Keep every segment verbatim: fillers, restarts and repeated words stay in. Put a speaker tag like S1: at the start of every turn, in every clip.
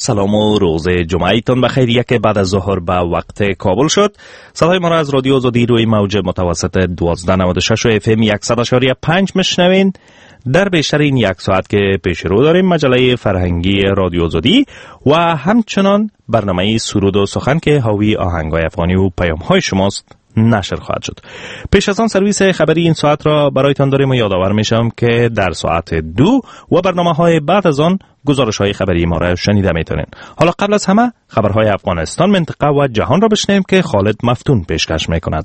S1: سلام و روز جمعهتون بخیر. یک بعد از ظهر به وقت کابل شد. صدای ما را از رادیو آزادی روی موج متوسط دوازده نود و شش و اف ام صد و شش و پنج میشنوین. در بیشتر این یک ساعت که پیش رو داریم مجله فرهنگی رادیو آزادی و همچنان برنامه سرود و سخن که حاوی آهنگ‌های افغانی و پیام‌های شماست نشر خواهد شد. پیش از آن سرویس خبری این ساعت را برایتان داریم و یادآور میشم که در ساعت دو و برنامه‌های بعد از آن گزارش‌های خبری ما را شنیده میتونین. حالا قبل از همه خبرهای افغانستان، منطقه و جهان را بشنویم که خالد مفتون پیشکش میکند.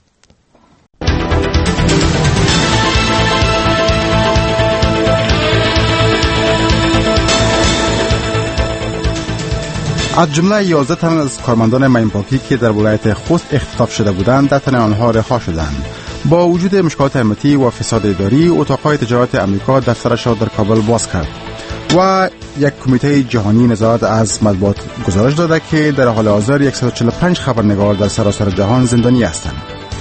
S2: از جمله یازده تن از کارمندان ماینپاکی که در ولایت خوست اختطاف شده بودند، ده تن آنها رها شدند. با وجود مشکلات امنیتی و فساد اداری، اتاقهای تجارت امریکا دفترش را در کابل باز کرد و یک کمیته جهانی نظارت از مطبوعات گزارش داده که در حال حاضر صد و چهل و پنج خبرنگار در سراسر جهان زندانی هستند.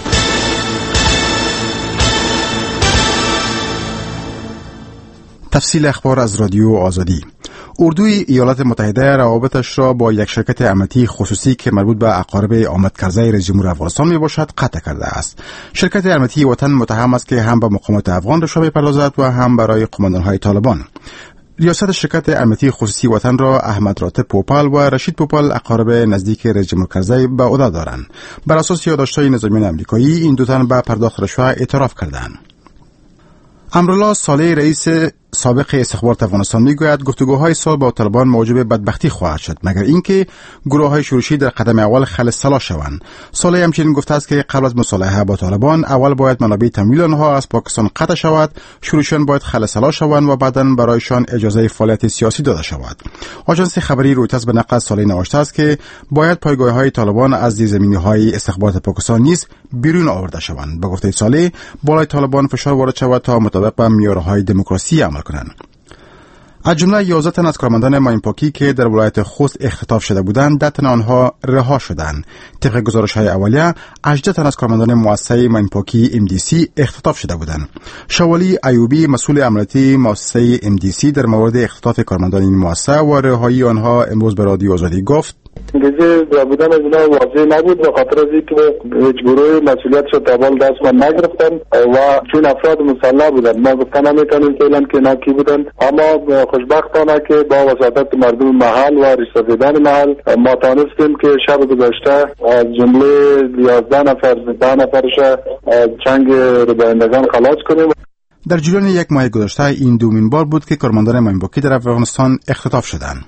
S2: تفصیل اخبار از رادیو آزادی. اردوی ایالات متحده روابطش را با یک شرکت امنیتی خصوصی که مربوط به اقارب آمد کرزی رئیس جمهور افغانستان می باشد قطع کرده است. شرکت امنیتی وطن متهم است که هم به مقامات افغان رشوه می‌پردازد و هم برای قماندان‌های طالبان. ریاست شرکت امنیتی خصوصی وطن را احمد راتب پوپل و رشید پوپل اقارب نزدیک رئیس جمهور کرزی به عهده دارند. بر اساس یادداشت‌های نظامیان آمریکایی این دو تن به پرداخت رشوه اعتراف کردند. امرالله صالح رئیس سابق استخبارات افغانستان میگوید گفتگوهای صلح با طالبان موجب بدبختی خواهد شد مگر اینکه گروه‌های شورشی در قدم اول خلس‌سلا شوند. صالح همچنین گفته است که قبل از مصالحه با طالبان اول باید منابع تمویل آنها از پاکستان قطع شود، شورشیان باید خلس‌سلا شوند و بعداً برایشان اجازه فعالیت سیاسی داده شود. آژانس خبری رویترز به نقل از صالح نوشته است که باید پایگاه‌های طالبان از زیرزمینی‌های استخبارات پاکستان نیز بیرون آورده شوند. به گفته صالح بالای طالبان فشار وارد شود تا مطابق با معیارهای دموکراسی عمل کنند. از جمله یازده تن از کارمندان ماینپاکی که در ولایت خوست اختطاف شده بودند، ده تن آنها رها شدند. طبق گزارش‌های اولیه، هجده تن از کارمندان مؤسسه ماینپاکی ام دی سی اختطاف شده بودند. شوالی ایوبی مسئول عملیاتی مؤسسه ام دی سی در مورد اختطاف کارمندان این مؤسسه و رهایی آنها امروز به رادیو آزادی گفت:
S3: انگیزه بودن از اینا واضح نبود به خاطر از اینکه هیچ گروه مسئولیتش رو تبال دست من نگرفتن و چون افراد مسلح بودن ما گفتن نمیتونیم فعلا که اینا کی بودن، اما خوشبختانه که با وساطت مردم محل و رئیس‌جمهور محل ما توانستیم که شب گذشته از جمله یازده نفر ده نفرش چنگ ربایندگان خلاص کنیم.
S2: در جریان یک ماه گذشته این دومین بار بود که کارمندان ماینپاکی در افغانستان اختطاف شدند.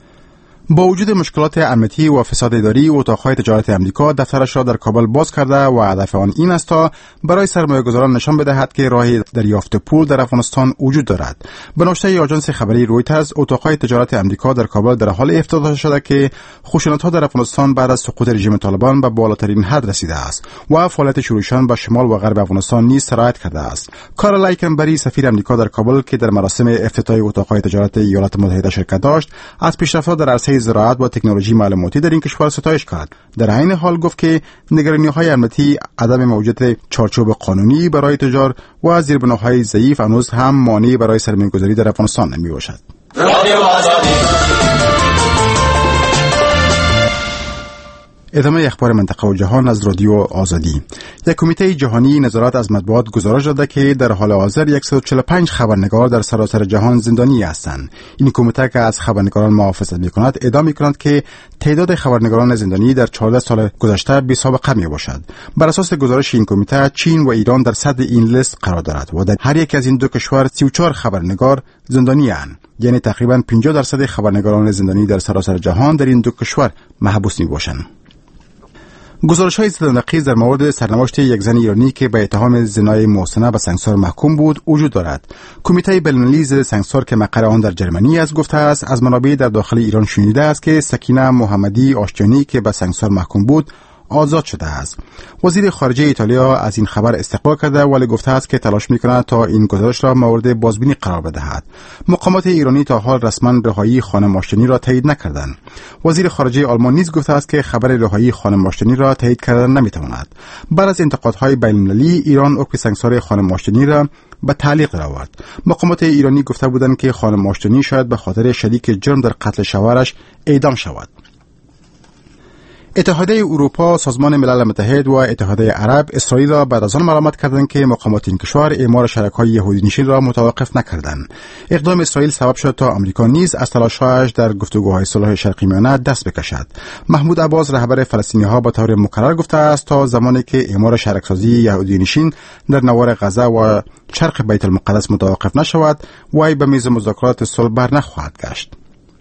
S2: با وجود مشکلات امنیتی و فساد اداری، اتاقهای تجارت امریکا دفترش را در کابل باز کرده و هدف آن این است تا برای سرمایه‌گذاران نشان بدهد که راه دریافت پول در افغانستان وجود دارد. به نوشته آژانس خبری رویترز، اتاقهای تجارت امریکا در کابل در حال افتتاح شده که خشونت‌ها در افغانستان بعد از سقوط رژیم طالبان به بالاترین حد رسیده است و فعالیت شورشیان به شمال و غرب افغانستان نیز سرایت کرده است. کارل لایکنبری سفیر امریکا در کابل که در مراسم افتتاح اتاقهای تجارت ایالات متحده شرکت داشت، از پیشرفت‌ها در عرصه زراعت و تکنولوژی معلوماتی در این کشور ستایش کرد. در عین حال گفت که نگرانی‌های امنیتی، عدم موجودیت چارچوب قانونی برای تجار و زیربناهای ضعیف هنوز هم مانعی برای سرمایه‌گذاری در افغانستان نمی‌باشد. ادامه اخبار منطقه و جهان از رادیو آزادی. یک کمیته جهانی نظارت از مطبوعات گزارش داده که در حال حاضر صد و چهل و پنج خبرنگار در سراسر جهان زندانی هستند. این کمیته که از خبرنگاران محافظت می‌کند ادعا می‌کند که تعداد خبرنگاران زندانی در چهارده سال گذشته بی‌سابقه میباشد. بر اساس گزارش این کمیته، چین و ایران در صدر این لیست قرار دارد و در هر یک از این دو کشور سی و چهار خبرنگار زندانی اند. یعنی تقریباً پنجاه درصد خبرنگاران زندانی در سراسر جهان در این دو کشور محبوس میباشند. گزارش‌های ضدنقیض در مورد سرنوشت یک زن ایرانی که به اتهام زنای محسنه به سنگسار محکوم بود وجود دارد. کمیته بین‌المللی ضد سنگسار که مقر آن در جرمنی است گفته است از منابع در داخل ایران شنیده است که سکینه محمدی آشتیانی که به سنگسار محکوم بود آزاد شده است. وزیر خارجه ایتالیا از این خبر استقبال کرده ولی گفته است که تلاش می‌کند تا این گزارش را مورد بازبینی قرار بدهد. مقامات ایرانی تا حال رسما رهایی خانم آشتینی را تایید نکردند. وزیر خارجه آلمان نیز گفته است که خبر رهایی خانم آشتینی را تایید کردن نمی‌تواند. بعد از انتقادهای بین‌المللی ایران حکم سنگسار خانم آشتینی را به تعلیق درآورد. مقامات ایرانی گفته بودند که خانم آشتینی شاید به خاطر شریک جرم در قتل شوهرش اعدام شود. اتحادیه اروپا، سازمان ملل متحد و اتحادیه عرب اسرائیل را بعد از آن ملامت کردند که مقامات این کشور اعمار شرکای یهودی نشین را متوقف نکردند. اقدام اسرائیل سبب شد تا آمریکا نیز از تلاش‌هایش در گفتگوهای صلح شرقی میانه دست بکشد. محمود عباس رهبر فلسطینی‌ها به طور مکرر گفته است تا زمانی که اعمار شرکسازی یهودی نشین در نوار غزه و شرق بیت المقدس متوقف نشود، وی به میز مذاکرات صلح برنخواهد گشت.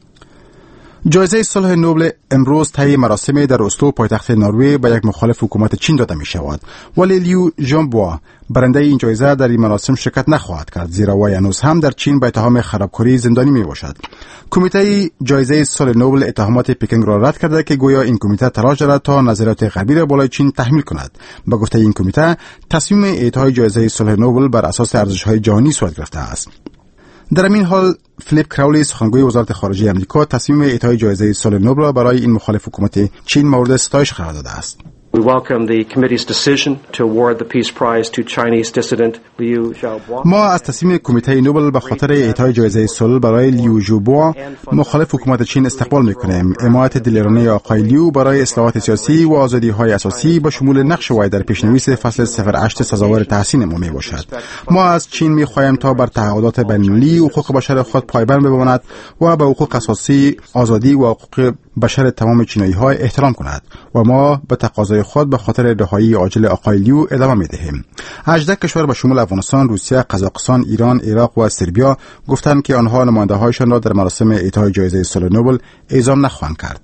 S2: جایزه صلح نوبل امروز طی مراسم در اسلو پایتخت نروژ به یک مخالف حکومت چین داده می شود، ولی لیو ژانبوا برنده این جایزه در این مراسم شرکت نخواهد کرد، زیرا وی هنوز هم در چین به اتهام خرابکاری زندانی می باشد. کمیته جایزه صلح نوبل اتهامات پکینگ را رد کرده که گویا این کمیته تلاش دارد تا نظریات غربی را بالای چین تحمیل کند. به گفته این کمیته، تصمیم اعطای جایزه صلح نوبل بر اساس ارزش‌های جهانی صورت گرفته است. در این حال فلیپ کراولی سخنگوی وزارت خارجه آمریکا تصمیم اعطای جایزه صلح نوبل را برای این مخالف حکومت چین مورد ستایش قرار داده است.
S4: We welcome the committee's decision to award the peace prize to Chinese dissident Liu Xiaobo.
S2: ما از تصمیم کمیته نوبل به خاطر اعطای جایزه صلح برای لیو ژوبو مخالف حکومت چین استقبال می‌کنیم. حمایت دلیرانه آقای لیو برای اصلاحات سیاسی و آزادی‌های اساسی با شمول نقش وی در پیش‌نویس فصل صفر هشت سزاوار تحسین ما میباشد. ما از چین می‌خواهیم تا بر تعهدات بین‌المللی و حقوق بشر خود پایبند بماند و به حقوق اساسی، آزادی و حقوق بشر تمام چینایی‌ها احترام کند و ما به تقاضای خود به خاطر رهایی عاجل آقای لیو ادامه می‌دهیم. هجده کشور به شمول افغانستان، روسیه، قزاقستان، ایران، عراق و سربیا گفتند که آنها نماینده‌هایشان را در مراسم اعطای جایزه صلح نوبل اعزام نخواهند کرد.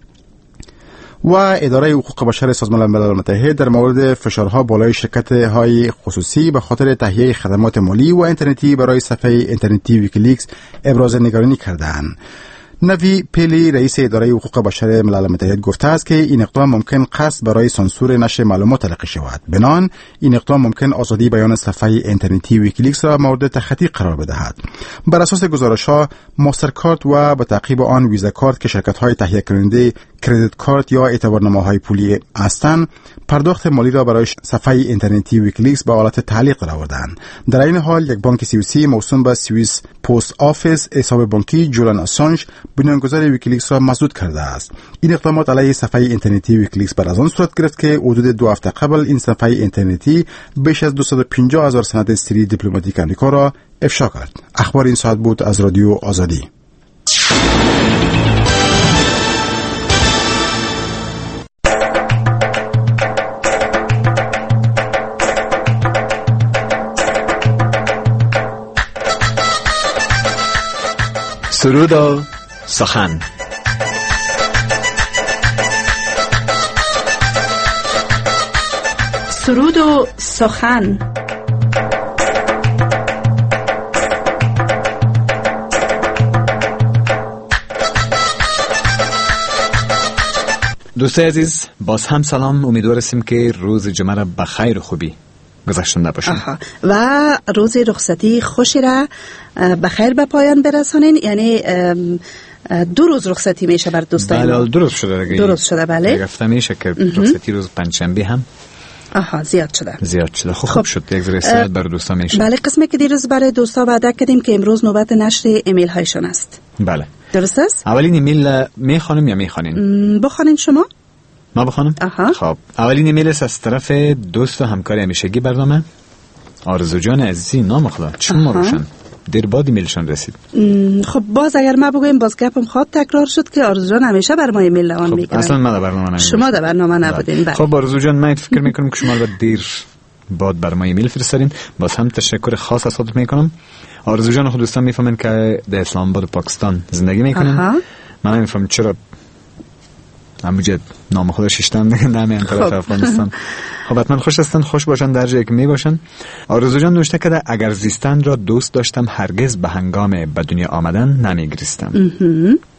S2: و اداره حقوق بشر سازمان ملل متحد در مورد فشارها بالای شرکت‌های خصوصی به خاطر تهیه خدمات مالی و اینترنتی برای صفحه اینترنتی ویکیلیکس ابراز نگرانی کردند. نوی پیلی رئیس اداره حقوق بشر ملل متحد گفته است که این اقدام ممکن قصد برای سانسور نشر معلومات تلقی شود. بنان این اقدام ممکن آزادی بیان صفحه اینترنتی ویکیلیکس را مورد تخطی قرار بدهد. بر اساس گزارش‌ها ماسترکارد و به تعقیب آن ویزا کارت که شرکت‌های تهیه کننده کردیت کارت یا اعتبارنامه‌های پولی هستند، پرداخت مالی را برای صفحه اینترنتی ویکیلیکس به حالت تعلیق درآوردند. در این حال یک بانک سوئیسی موسوم به سوئیس پست آفیس حساب بانکی جولان آسانژ بنیانگذار ویکیلیکس را مسدود کرده است. این اقدامات علیه صفحه اینترنتی ویکیلیکس بعد از آن صورت گرفت که حدود دو هفته قبل این صفحه اینترنتی بیش از دویست و پنجاه هزار سند سری دیپلماتیک آمریکا را افشا کرد. اخبار این ساعت بود از رادیو آزادی.
S5: سرود و سخن.
S6: سرود و سخن.
S5: دوستای عزیز، باز هم سلام. امیدوار هستیم که روز جمعه را بخیر و خوبی گذشته باشین
S6: و روز رخصتی خوشی را بخیر به پایان برسانین. یعنی دو روز رخصتی میشه بر دوستان.
S5: بله درست شده دیگه.
S6: درست شده بله.
S5: گفته میشه که رخصتی روز پنجشنبه هم
S6: آها زیاد شده.
S5: زیاد شده. خوب, خوب شد. یک ذره استراحت برای دوستا میشه.
S6: بله قسمتی که دیروز برای دوستا وعده کردیم که امروز نوبت نشر ایمیل هایشون است.
S5: بله.
S6: درست است؟
S5: اولین ایمیل میخوانیم یا میخوانین؟
S6: بخوانین شما؟
S5: ما بخوانم؟
S6: آها.
S5: خب اولین ایمیل است از طرف دوست و همکار همیشگی برنامه آرزو جان عزیزی. نام خدا چون ما روشن دیر بعد ایمیلشون رسید.
S6: خب باز اگر ما بگویم باز گپم خواد تکرار شد که آرزو جان همیشه بر ما ایمیل روان
S5: خب
S6: میکنه.
S5: اصلا ما در برنامه نبودیم.
S6: شما در برنامه نبودین. بله.
S5: خب آرزو جان من فکر میکنم که شما البته دیر بعد بر ما ایمیل فرستادین. باز هم تشکر خاص از خودت میکنم. آرزو جان خود دوستان میفهمن که در اسلام آباد پاکستان زندگی میکنن. من نمیفهمم چرا همونجا نام خودش ششتن نمی ان طرف افغانستان. خب حتما خوش هستن، خوش باشن در جایی که می باشن. آرزو جان نوشته که اگر زیستن را دوست داشتم هرگز به هنگام به دنیا آمدن نمی گریستم.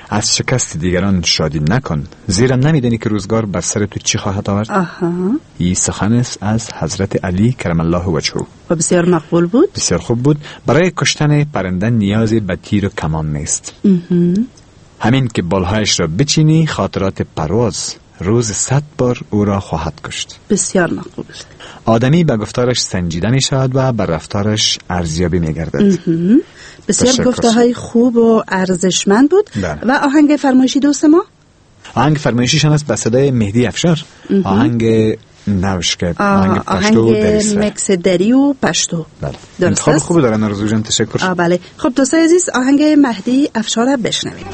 S5: از شکست دیگران شادی نکن، زیرا نمیدانی که روزگار بر سر تو چی خواهد آورد.
S6: آها.
S5: این سخن است از حضرت علی کرم الله وجهه
S6: و بسیار مقبول بود.
S5: بسیار خوب بود. برای کشتن پرنده نیازی به تیر و کمان نیست. همین که بالهایش را بچینی، خاطرات پرواز روز صد بار او را خواهد کشت.
S6: بسیار مقبول.
S5: آدمی به گفتارش سنجیده می شود و بر رفتارش ارزیابی می گردد.
S6: بسیار گفته های خوب و ارزشمند بود.
S5: ده.
S6: و آهنگ فرمایشی دوست ما؟
S5: آهنگ فرمایشیشان است به صدای مهدی افشار. آهنگ نوشکت، آهنگ پشتو و دریسره،
S6: مکس دری و پشتو.
S5: بله.
S6: درست
S5: خوب
S6: است؟
S5: خوب دارن آرزو جان، تشکر.
S6: آه بله. خب دوستای عزیز، آهنگ مهدی افشار را بشنویم.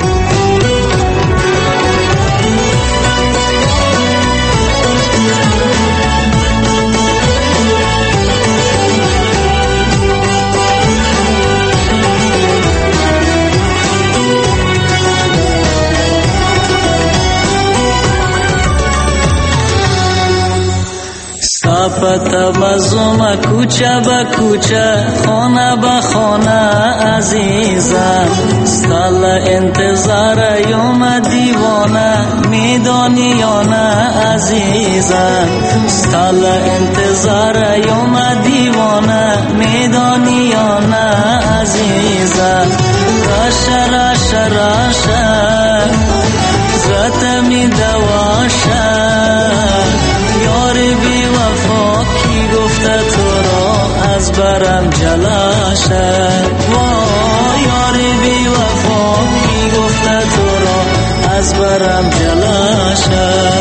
S7: پتا بازوما کوچه با کوچه، خانه با خانه عزیزم، سال انتظار یوم دیوانه، میدانی یا نه عزیزم، سال انتظار یوم دیوانه، میدانی یا نه عزیزم. راشه راشه راشه زرت می دواشه، یاری بی وفا کی گفته تو را از برم جلاشه، وای یاری بی وفا کی گفته تو را از برم جلاشه.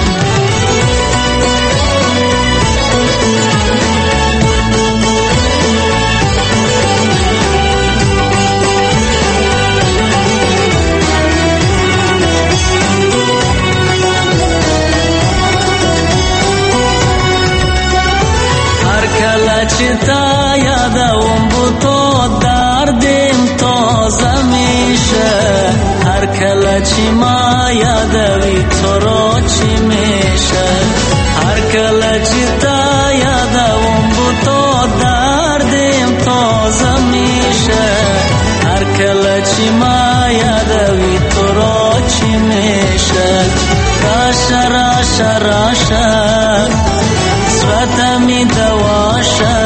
S7: چتا یادم بود تو دردم تازه میشه، هر کله چی ما یادوی تو را چی میشه، هر کله چتا یادم بود تو دردم تازه میشه، هر کله چی ما یادوی تو را چی میشه. راشه راشه راشه زرت می دواشه،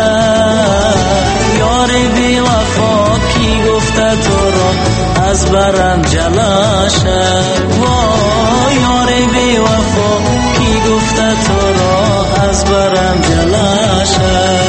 S7: یاری بی وفا کی گفته تو را از برم جلاشه، وای یاری بی وفا کی گفته تو را از برم جلاشه.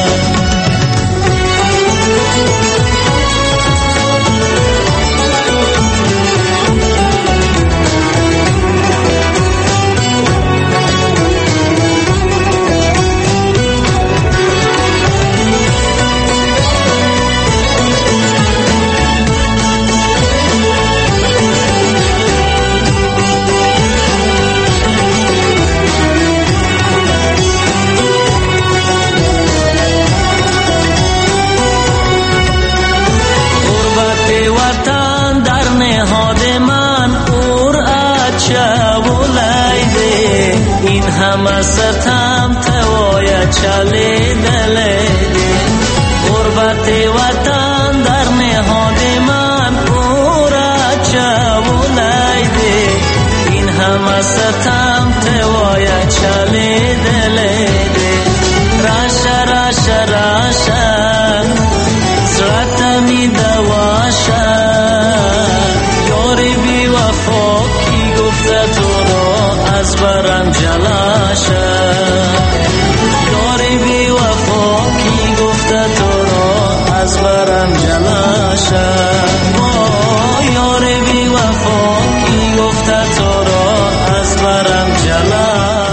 S7: همه ستم توای چلی دلیدی، غربت وطن در نهاد من پورا چولیدی، این همه ستم توای چلی دلیدی. راشه راشه راشه زرت می دواشه، یاری بی وفا کی گفته تو را از برم جلاشه، یاری بی وفا کی گفته تو را از برم جلاشه، یاری بی وفا کی گفته تو را از برم جلاشه.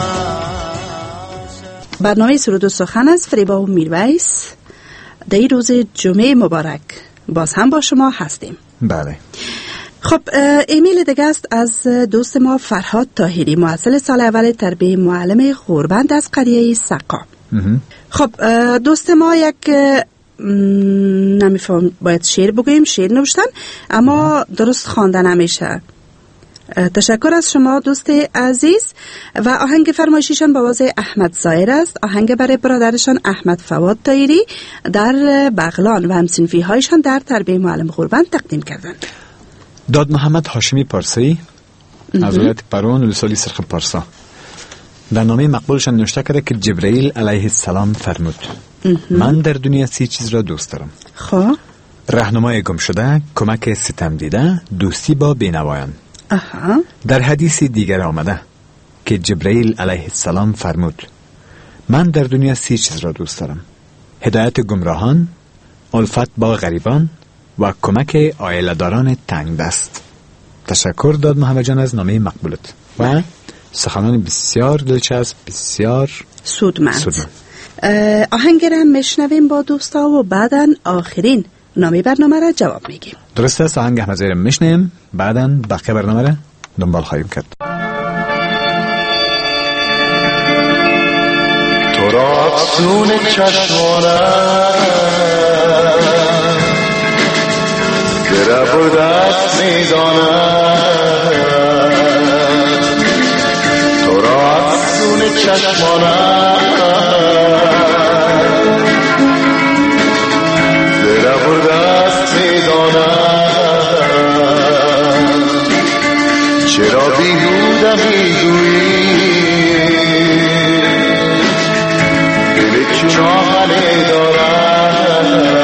S6: برنامه سرود و سخن از فریبا و میرویس در این روز جمعه مبارک باز هم با شما هستیم.
S5: بله.
S6: خب ایمیل دیگه است از دوست ما فرهاد طاهری، محصل سال اول تربیه معلم غوربند از قریه سقا. خب دوست ما یک نمیفهم باید شعر بگوییم، شعر نوشتن اما درست خواندن نمیشه. تشکر از شما دوست عزیز. و آهنگ فرمایشیشان با آواز احمد زایر است، آهنگ برای برادرشان احمد فواد طاهری در بغلان و همسنفی هایشان در تربیه معلم غوربند تقدیم کردند.
S5: داد محمد هاشمی پارسی از ولایت پروان ولسوالی سرخ پارسا در نامه مقبولشان نوشته کرده که جبرئیل علیه السلام فرمود من در دنیا سی چیز را دوست دارم.
S6: خب
S5: راهنمای گم شده، کمک ستم دیده، دوستی با بینوایان.
S6: اها.
S5: در حدیث دیگر آمده که جبرئیل علیه السلام فرمود من در دنیا سی چیز را دوست دارم: هدایت گمراهان، الفت با غریبان و کمک عائله‌داران تنگ دست. تشکر داد محمد جان از نامه مقبولت و سخنان بسیار دلچسب، بسیار
S6: سودمند.
S5: سودمند.
S6: آهنگ را میشنویم با دوستا و بعداً آخرین نامه برنامه را جواب میگیم.
S5: درسته است، آهنگ احمد زاهر میشنیم، بعداً بقیه برنامه را دنبال خواهیم کرد.
S8: تو را افسون چشمانم گره برده است میدانم، تو را افسون چشمانم گره برده است میدانم، چرا بیهوده میگویی چاهله دارم.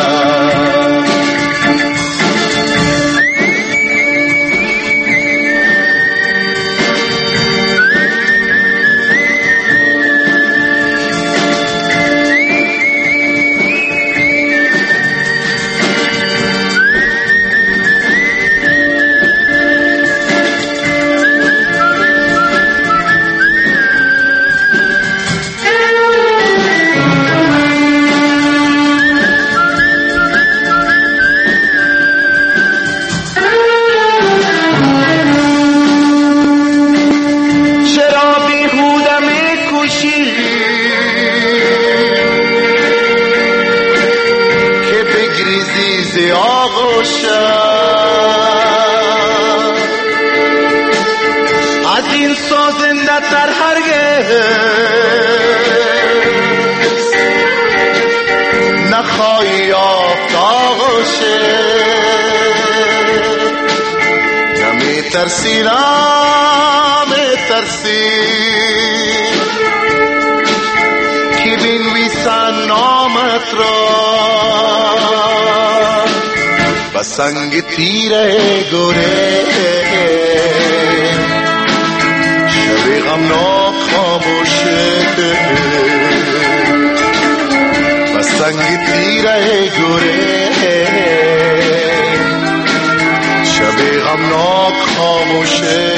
S8: از این سازنده تر هرگز نخواهی یافت آغوشه، نمی ترسی نمی ترسی که بنویسن نامت را و سنگ تیره گره، شب غمناک خاموشه و سنگ تیره گره، شب غمناک خاموشه.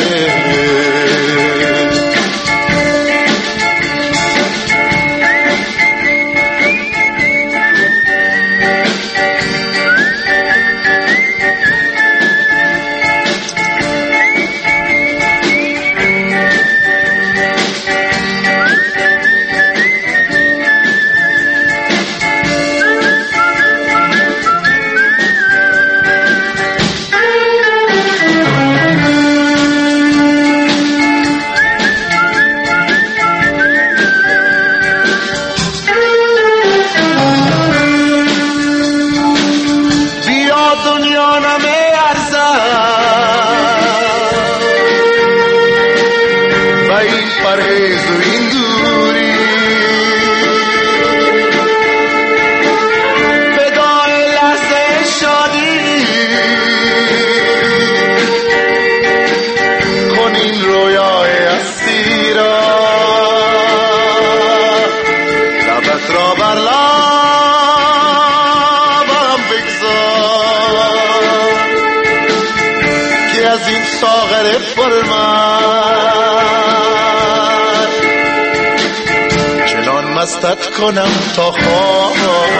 S8: مستت کنم تا خواب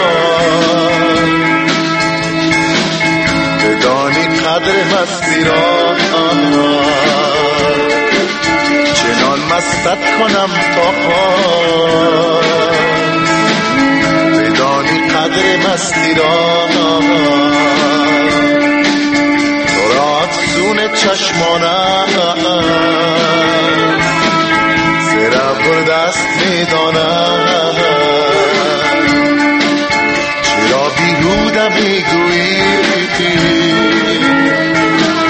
S8: بدانی قدر مستی را، چنان مستت کنم تا خواب بدانی قدر مستی را، تو را افسون چشمانم زره برده است میدانم، چرا بیهوده میگویی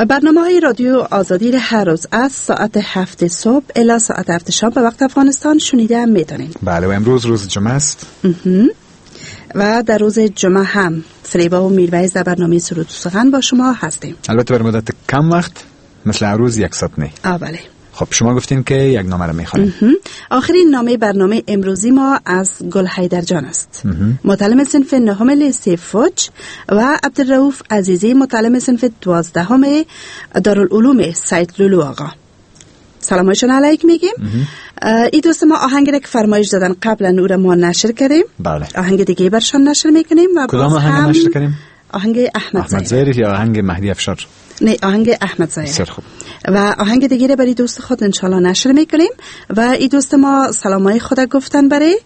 S6: برنامه های رادیو آزادی را هر روز از ساعت هفت صبح الی ساعت هفت شام به وقت افغانستان شنیده میتونین.
S5: بله و امروز روز جمعه است
S6: و در روز جمعه هم فریبا و میرویز در برنامه سرود و سخن با شما هستیم.
S5: البته بر مدت کم وقت، مثل هر روز یک ساعت نه.
S6: آه بله.
S5: خب شما گفتین که یک نامه را میخوانیم.
S6: آخرین نامه برنامه امروزی ما از گل حیدر جان است. متعلم صنف نهم لیسه فوج و عبدالرؤوف عزیزی متعلم صنف دوازدهم دارالعلوم سید لولو آقا. سلامشون علیک میگیم. این دوست ما آهنگ را که فرمایش دادن قبلا نور ما نشر کردیم.
S5: بله.
S6: آهنگ دیگه برشان نشر میکنیم و
S5: کدام آهنگ نشر کردیم؟
S6: آهنگ احمد,
S5: احمد زایر یا آهنگ مهدی افشار؟
S6: نه، آهنگ احمد زایر.
S5: بسیار خوب.
S6: و آهنگ دیگه رو برای دوست خود انشالله نشر میکنیم و این دوست ما سلامای خود گفتن برای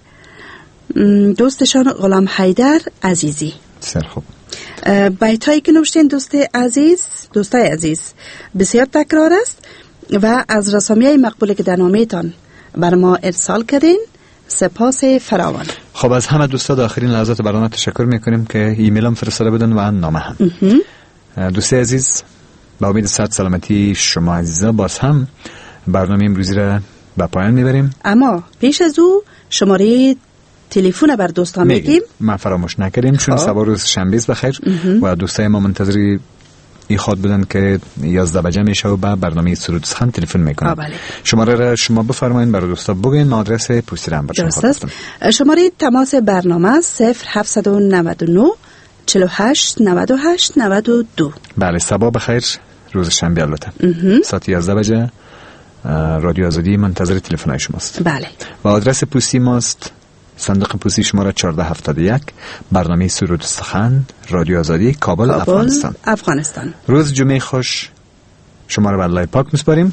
S6: دوستشان غلام حیدر عزیزی.
S5: بسیار خوب.
S6: بیتایی که نوشتین دوست عزیز، دوستای عزیز بسیار تکرار است و از رسامیه مقبوله که در نامه‌تان بر ما ارسال کردین سپاس فراوان.
S5: خب از همه دوستا در آخرین لحظات برنامه تشکر میکنیم که ایمیل هم فرستاده بودن و نامه هم. دوست عزیز، با امید صحت سلامتی شما عزیزا باز هم برنامه امروزی را به پایان میبریم.
S6: اما پیش از او شماره تلفن بر دوستان میگیم.
S5: ما فراموش نکردیم چون سبا روز شنبه است بخیر و دوستای ما منتظری این خواد بودن که یازده بجه میشه و به برنامه سرود سخن تلفن میکنن. شماره را شما بفرمایید برای دوستا بگین، ما آدرس پستی را هم برشون خواهد گفتم.
S6: شماره تماس برنامه صفر هفت نه نه چهل و هشت نود و هشت نود و دو.
S5: بله، صباح بخیر، روز شنبه البته ساعت یازده بجه رادیو آزادی منتظر تلفن‌های شماست.
S6: بله.
S5: و آدرس پستی ماست صندوق پستی شماره چهارده هفتاد و یک، برنامه سرود سخن، رادیو آزادی، کابل, کابل افغانستان.
S6: افغانستان.
S5: روز جمعه خوش شما را به الله پاک میسپاریم.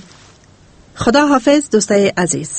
S6: خدا حافظ دوستای عزیز.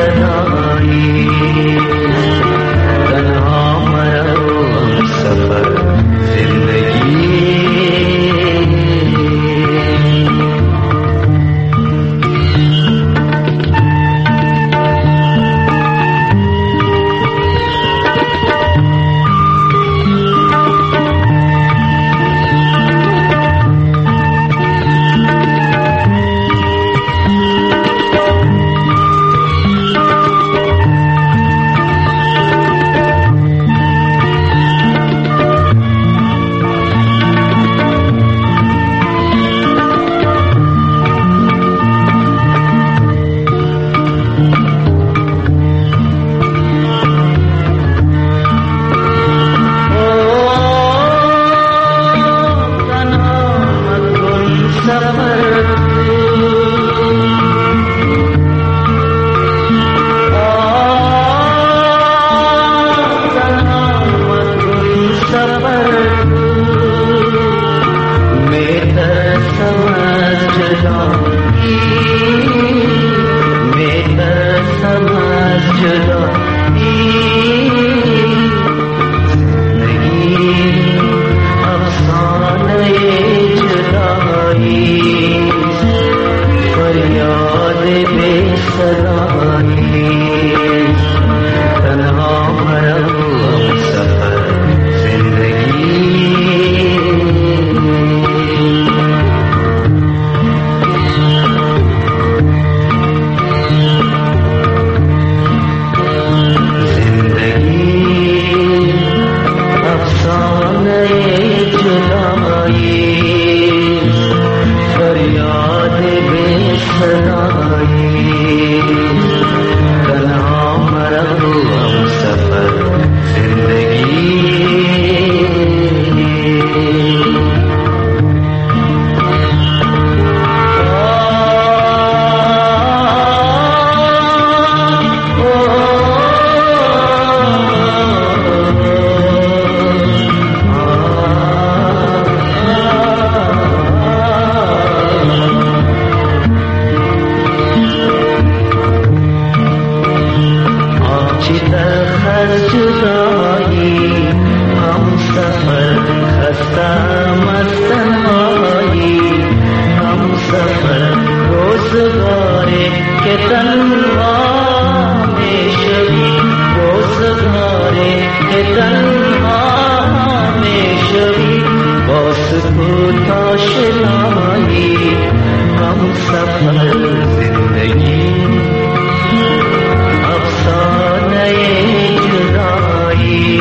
S7: Suffer رفتم از تنهایی هم سفر روزگاری که تنها میشوی روزگاری که تنها میشوی با سکوت آشنایی هم سفر زندگی افسانه جدایی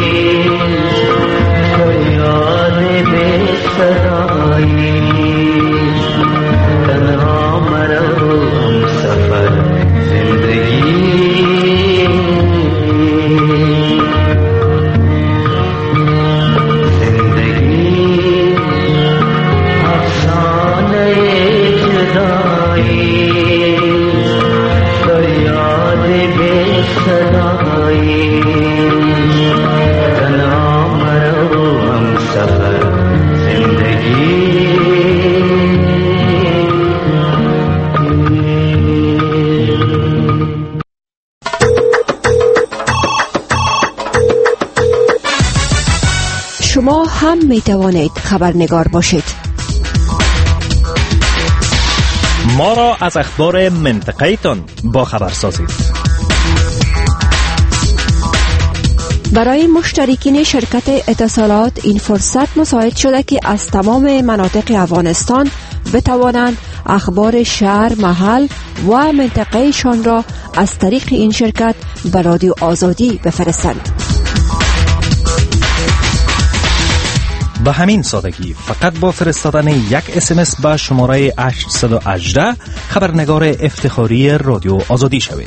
S7: فریاد بی صدایی تنها مرو هم سفر زندگی زندگی افسانه جدایی فریاد بی صدایی تنها مرو هم سفر زندگی
S9: شما هم می توانید خبرنگار باشید.
S1: ما را از اخبار منطقه تان با خبر سازید.
S9: برای مشترکین شرکت اتصالات این فرصت مساعد شده که از تمام مناطق افغانستان بتوانند اخبار شهر، محل و منطقهشان را از طریق این شرکت به رادیو آزادی بفرستند.
S1: به همین سادگی فقط با فرستادن یک اسمس به شماره هشت یک هشت خبرنگار افتخاری رادیو آزادی شوید.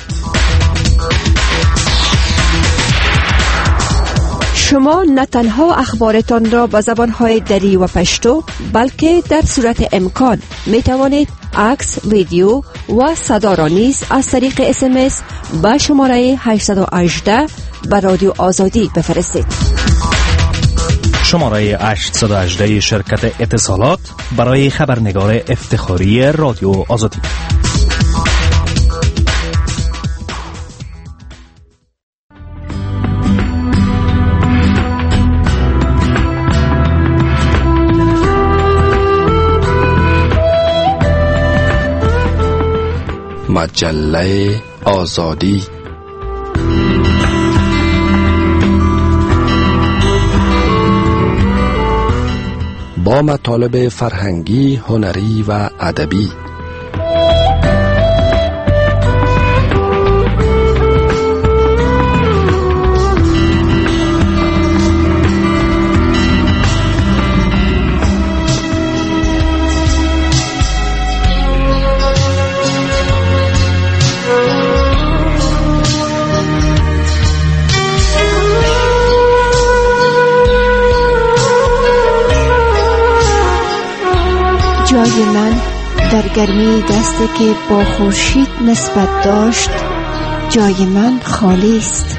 S9: شما نه تنها اخبارتان را به زبانهای دری و پشتو بلکه در صورت امکان می توانید عکس، ویدیو و صدا را نیز از طریق اسمس به شماره هشت یک هشت به رادیو آزادی بفرستید.
S1: شماره هشت یک هشت شرکت اتصالات برای خبرنگار افتخاری رادیو آزادی.
S10: مجله آزادی با مطالب فرهنگی، هنری و ادبی.
S9: جای من در گرمی دستی که با خورشید نسبت داشت، جای من خالی است.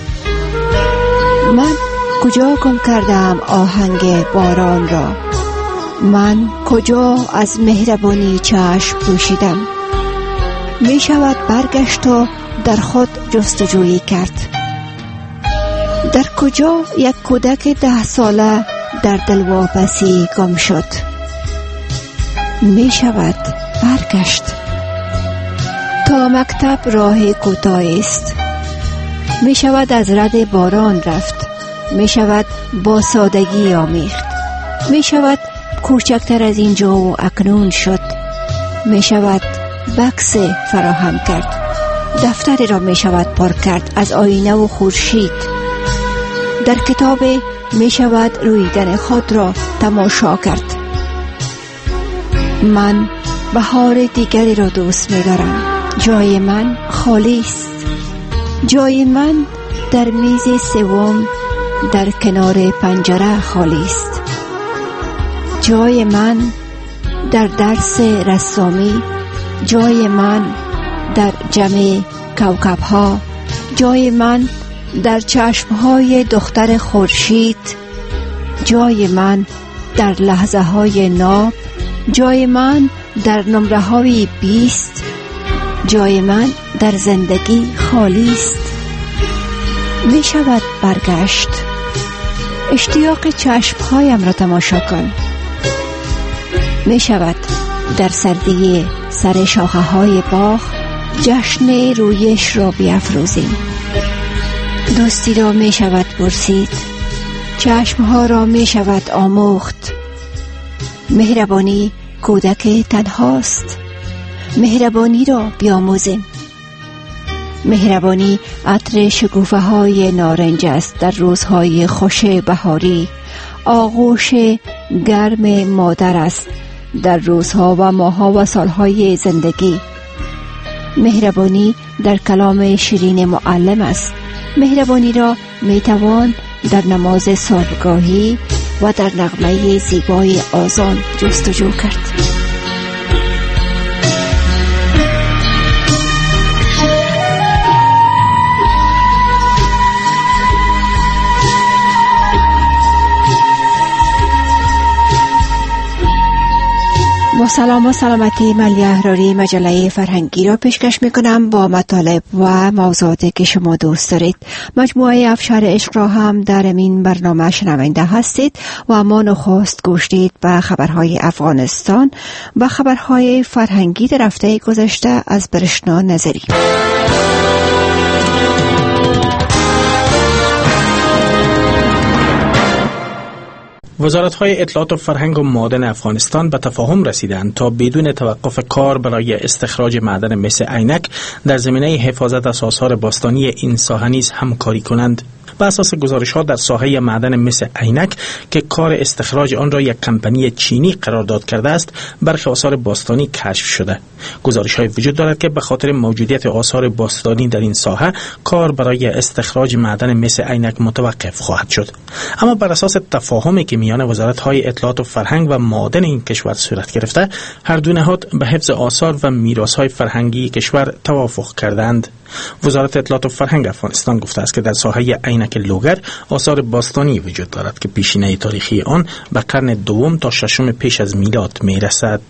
S9: من کجا گم کردم آهنگ باران را؟ من کجا از مهربانی چشم پوشیدم؟ می شود برگشت و در خود جستجویی کرد. در کجا یک کودک ده ساله در دلواپسی گم شد؟ می شود برگشت. تا مکتب راه کوتاه است. می شود از رد باران رفت. می شود با سادگی آمیخت. می شود کوچکتر از اینجا و اکنون شد. می شود بکس فراهم کرد. دفتری را می شود پر کرد از آینه و خورشید. در کتاب می شود رویدن خود را تماشا کرد. من بهار دیگری را دوست می دارم. جای من خالی است. جای من در میز سوم در کنار پنجره خالی است. جای من در درس رسامی، جای من در جمع کوکب ها، جای من در چشم های دختر خورشید، جای من در لحظه های ناب، جای من در نمره های بیست، جای من در زندگی خالی است. می شود برگشت. اشتیاق چشمهایم را تماشا کن. می شود در سردی سر شاخه های باغ جشن رویش را بیافروزیم. دوستی را می شود برسید، چشمها را می شود آموخت. مهربانی کودک تنهاست، مهربانی را بیاموزیم. مهربانی عطر شکوفه های نارنج است در روزهای خوش بهاری، آغوش گرم مادر است در روزها و ماهها و سالهای زندگی. مهربانی در کلام شیرین معلم است. مهربانی را میتوان در نماز صبحگاهی و در نغمه زیبای آذان جستجو کرد. با سلام و سلامتی، من یحراری مجله فرهنگی را پیشکش میکنم با مطالب و موضوعاتی که شما دوست دارید. مجموعه افشار عشق را هم در این برنامه شنونده هستید و اما نخست گوش دید به خبرهای افغانستان و خبرهای فرهنگی در هفته گذشته از برشنا نظری.
S11: وزارت‌های اطلاعات و فرهنگ و معادن افغانستان به تفاهم رسیدند تا بدون توقف کار برای استخراج معدن مس عینک در زمینه حفاظت از آثار باستانی این ساحه نیز همکاری کنند. بر اساس گزارش‌ها در ساحه معدن مس عینک که کار استخراج آن را یک کمپانی چینی قرارداد کرده است، برخی آثار باستانی کشف شده. گزارش‌های وجود دارد که به خاطر موجودیت آثار باستانی در این ساحه کار برای استخراج معدن مس عینک متوقف خواهد شد. اما بر اساس تفاهمی که میان وزارت‌های اطلاعات و فرهنگ و معادن این کشور صورت گرفته، هر دو نهاد به حفظ آثار و میراث‌های فرهنگی کشور توافق کردند. وزارت اطلاعات و فرهنگ افغانستان گفته است که در ساحه عینک لوگر آثار باستانی وجود دارد که پیشینه تاریخی آن به قرن دوم تا ششم پیش از میلاد میرسد.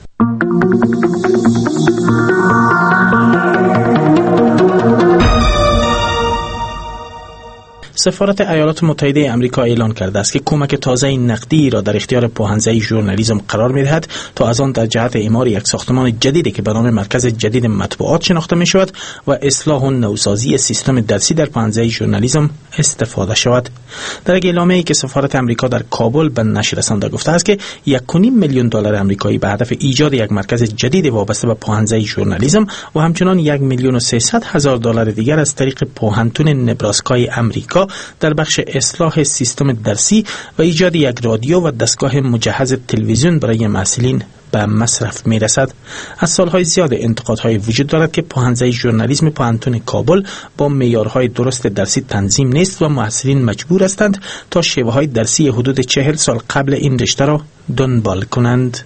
S11: سفارت ایالات متحده آمریکا اعلان کرده است که کمک تازه نقدی را در اختیار پوهنځی ژورنالیسم قرار می‌دهد تا از آن در جهت اعمار یک ساختمان جدیدی که به نام مرکز جدید مطبوعات شناخته می‌شود و اصلاح و نوسازی سیستم درسی در پوهنځی ژورنالیسم استفاده شود. در یک اعلامیه‌ای که سفارت آمریکا در کابل به نشر رسانده گفته است که یک و نیم میلیون دلار آمریکایی به هدف ایجاد یک مرکز جدید وابسته به پوهنځی ژورنالیسم و همچنین یک میلیون و سیصد هزار دلار دیگر از طریق پوهنتون نبراسکای آمریکا در بخش اصلاح سیستم درسی و ایجاد یک رادیو و دستگاه مجهز تلویزیون برای محصلین به مصرف می رسد. از سالهای زیاد انتقادهای وجود دارد که پوهنځی ژورنالیسم پوهنتون کابل با معیارهای درست درسی تنظیم نیست و محصلین مجبور هستند تا شیوه‌های درسی حدود چهل سال قبل این رشته را دنبال کنند.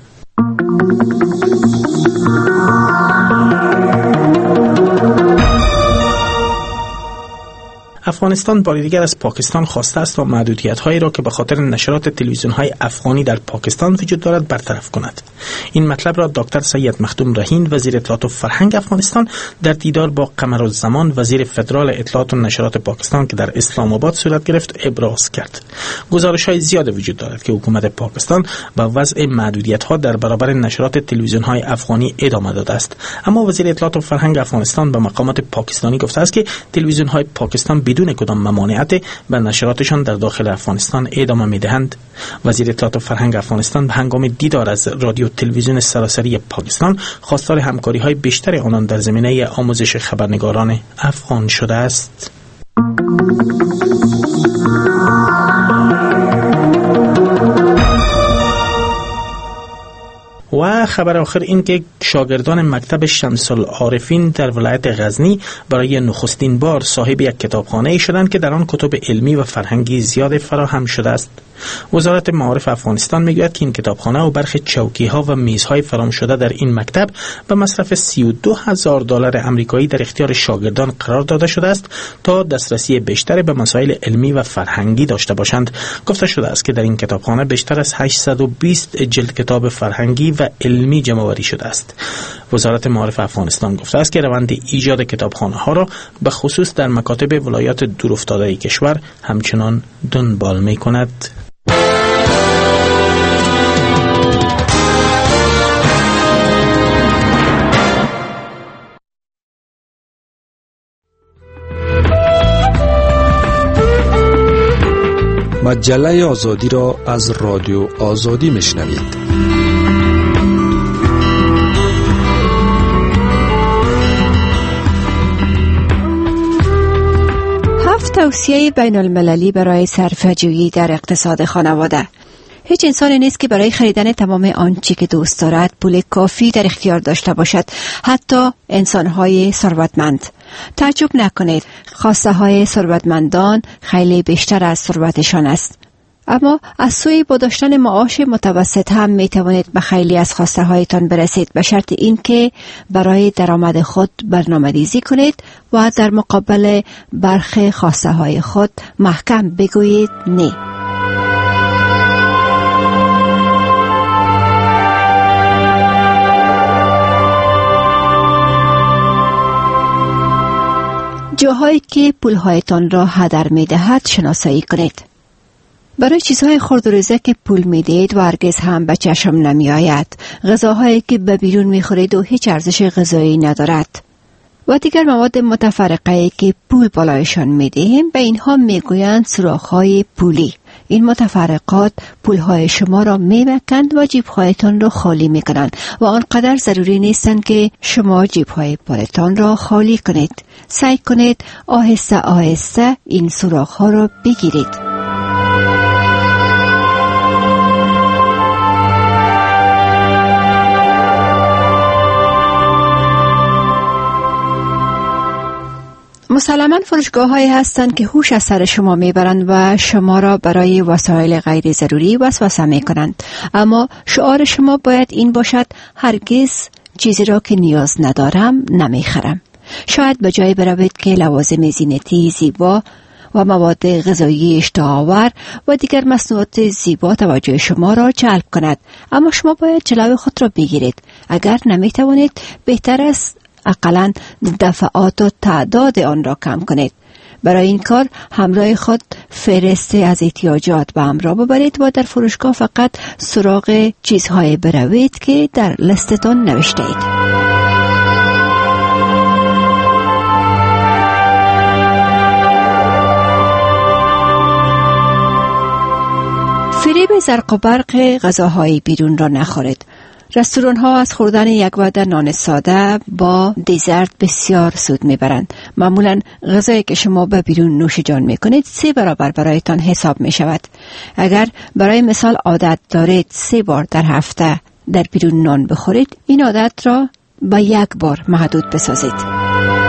S11: افغانستان بار دیگر از پاکستان خواسته است تا محدودیت‌هایی را که به خاطر نشرات تلویزیون‌های افغانی در پاکستان وجود دارد برطرف کند. این مطلب را دکتر سید مخدوم رهین وزیر اطلاعات و فرهنگ افغانستان در دیدار با قمرالزمان وزیر فدرال اطلاعات و نشرات پاکستان که در اسلام آباد صورت گرفت ابراز کرد. گزارش‌های زیاد وجود دارد که حکومت پاکستان با وضع محدودیت‌ها در برابر نشرات تلویزیون‌های افغانی ادامه داده است. اما وزیر اطلاعات و فرهنگ افغانستان به مقامات پاکستانی گفته است که تلویزیون‌های پاکستان بدون کدام ممانعت به نشراتشان در داخل افغانستان ادامه می‌دهند. وزیر اطلاعات و فرهنگ افغانستان به هنگام دیدار از رادیو تلویزیون سراسری پاکستان خواستار همکاری‌های بیشتر آنان در زمینه آموزش خبرنگاران افغان شده است. و خبر آخر این که شاگردان مکتب شمس العارفین در ولایت غزنی برای نخستین بار صاحب یک کتابخانه شدند که در آن کتب علمی و فرهنگی زیاد فراهم شده است. وزارت معارف افغانستان میگوید که این کتابخانه و برخی چوکی‌ها و میزهای فرام شده در این مکتب به مصرف سی و دو هزار دلار آمریکایی در اختیار شاگردان قرار داده شده است تا دسترسی بیشتر به مسائل علمی و فرهنگی داشته باشند. گفته شده است که در این کتابخانه بیشتر از هشتصد و بیست جلد کتاب فرهنگی و علمی علمی جمع‌آوری شده است. وزارت معارف افغانستان گفته است که روند ایجاد کتابخانه ها را به خصوص در مکاتب ولایات دورافتاده کشور همچنان دنبال می کند.
S10: مجله آزادی را از رادیو آزادی میشنوید.
S9: هفت توصیه بین المللی برای صرفه‌جویی در اقتصاد خانواده. هیچ انسانی نیست که برای خریدن تمام آنچه که دوست دارد پول کافی در اختیار داشته باشد، حتی انسان‌های ثروتمند. تعجب نکنید، خواسته های ثروتمندان خیلی بیشتر از ثروتشان است. اما از سوی با داشتن معاش متوسط هم می توانید به خیلی از خواسته هایتان برسید، به شرط اینکه برای درآمد خود برنامه‌ریزی کنید و در مقابل برخی خواسته های خود محکم بگویید نه. جاهایی که پولهایتان را هدر می دهد شناسایی کنید. برای چیزهای خرد و ریزه که پول می دهید و هرگز هم به چشم نمی آید، غذاهایی که به بیرون می خورید و هیچ ارزش غذایی ندارد و دیگر مواد متفرقه که پول بالایشان می دهیم، به اینها می گویند سوراخ‌های پولی. این متفرقات پولهای شما را می مکند و جیبهایتان را خالی می کنند و آنقدر ضروری نیستند که شما جیبهای پولتان را خالی کنید. سعی کنید آهسته آهسته این سوراخ‌ها را بگیرید. مسلماً فروشگاه‌هایی هستند که هوش از سر شما میبرند و شما را برای وسایل غیر ضروری وسوسه میکنند. اما شعار شما باید این باشد: هرگز چیزی را که نیاز ندارم نمیخرم. شاید به جای بروید که لوازم زینتی زیبا و مواد غذایی اشتهاآور و دیگر مصنوعات زیبا توجه شما را جلب کند، اما شما باید جلوی خود را بگیرید. اگر نمیتوانید، بهتر است اقلاً دفعات و تعداد آن را کم کنید. برای این کار همراه خود فهرست از احتیاجات به همراه ببرید و در فروشگاه فقط سراغ چیزهای بروید که در لیستتان نوشته اید. فریب زرق و برق غذاهای بیرون را نخورید. رستوران ها از خوردن یک وعده نان ساده با دیزرت بسیار سود میبرند. معمولا غذایی که شما به بیرون نوش جان میکنید سه برابر برایتان حساب می شود. اگر برای مثال عادت دارید سه بار در هفته در بیرون نان بخورید، این عادت را به یک بار محدود بسازید.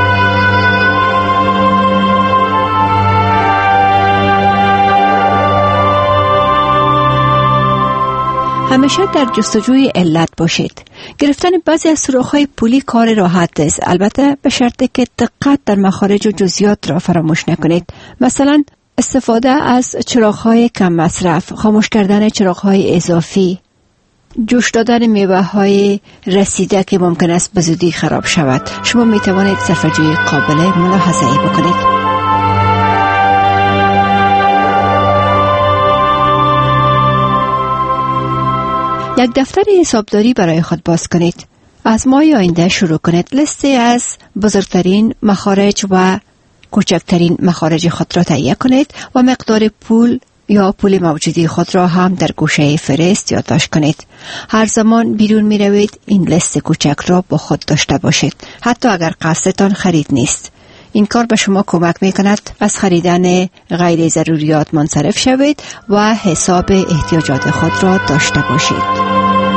S9: همیشه در جستجوی علت باشید. گرفتن بعضی از سوراخ‌های پولی کار راحت است، البته به شرطی که دقت در مخارج و جزئیات را فراموش نکنید. مثلا استفاده از چراغ‌های کم مصرف، خاموش کردن چراغ‌های اضافی، جوش دادن میوه‌های رسیده که ممکن است به زودی خراب شود. شما می توانید صرفه‌جویی قابل ملاحظه‌ای بکنید. یک دفتر حسابداری برای خود باز کنید. از ماه آینده شروع کنید لیستی از بزرگترین مخارج و کوچکترین مخارج خود را تهیه کنید و مقدار پول یا پول موجودی خود را هم در گوشه فهرست یادداشت کنید. هر زمان بیرون می روید این لیست کوچک را با خود داشته باشید، حتی اگر قصدتان خرید نیست. این کار به شما کمک می کند از خریدن غیر ضروریات منصرف شوید و حساب احتیاجات خود را داشته باشید.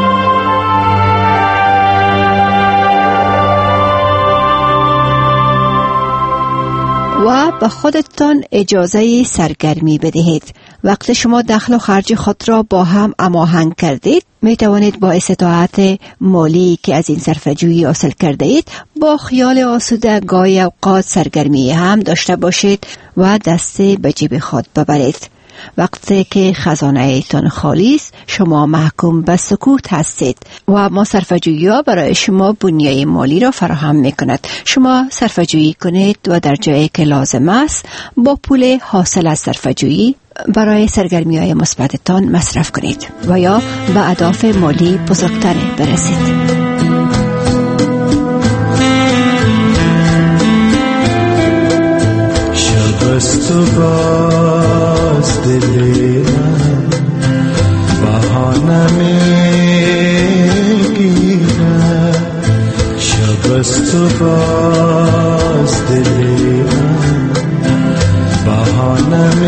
S9: و به خودتان اجازه سرگرمی بدهید. وقتی شما دخل و خرج خود را با هم هماهنگ کردید، می توانید با استطاعت مالی که از این صرفه‌جویی حاصل کرده اید با خیال آسوده گاهی اوقات سرگرمی هم داشته باشید و دست به جیب خود ببرید. وقتی که خزانه ایتان خالی است شما محکوم به سکوت هستید و ما صرفه‌جویی ها برای شما بنیه مالی را فراهم می کند. شما صرفه‌جویی کنید و در جایی که لازم است با پول حاصل از صرفه‌جویی برای سرگرمی های مثبتتان مصرف کنید و یا به اهداف مالی بزرگتری برسید.
S12: شبست و باز دلی من بهانه میگیرد، شبست و باز دلی من بهانه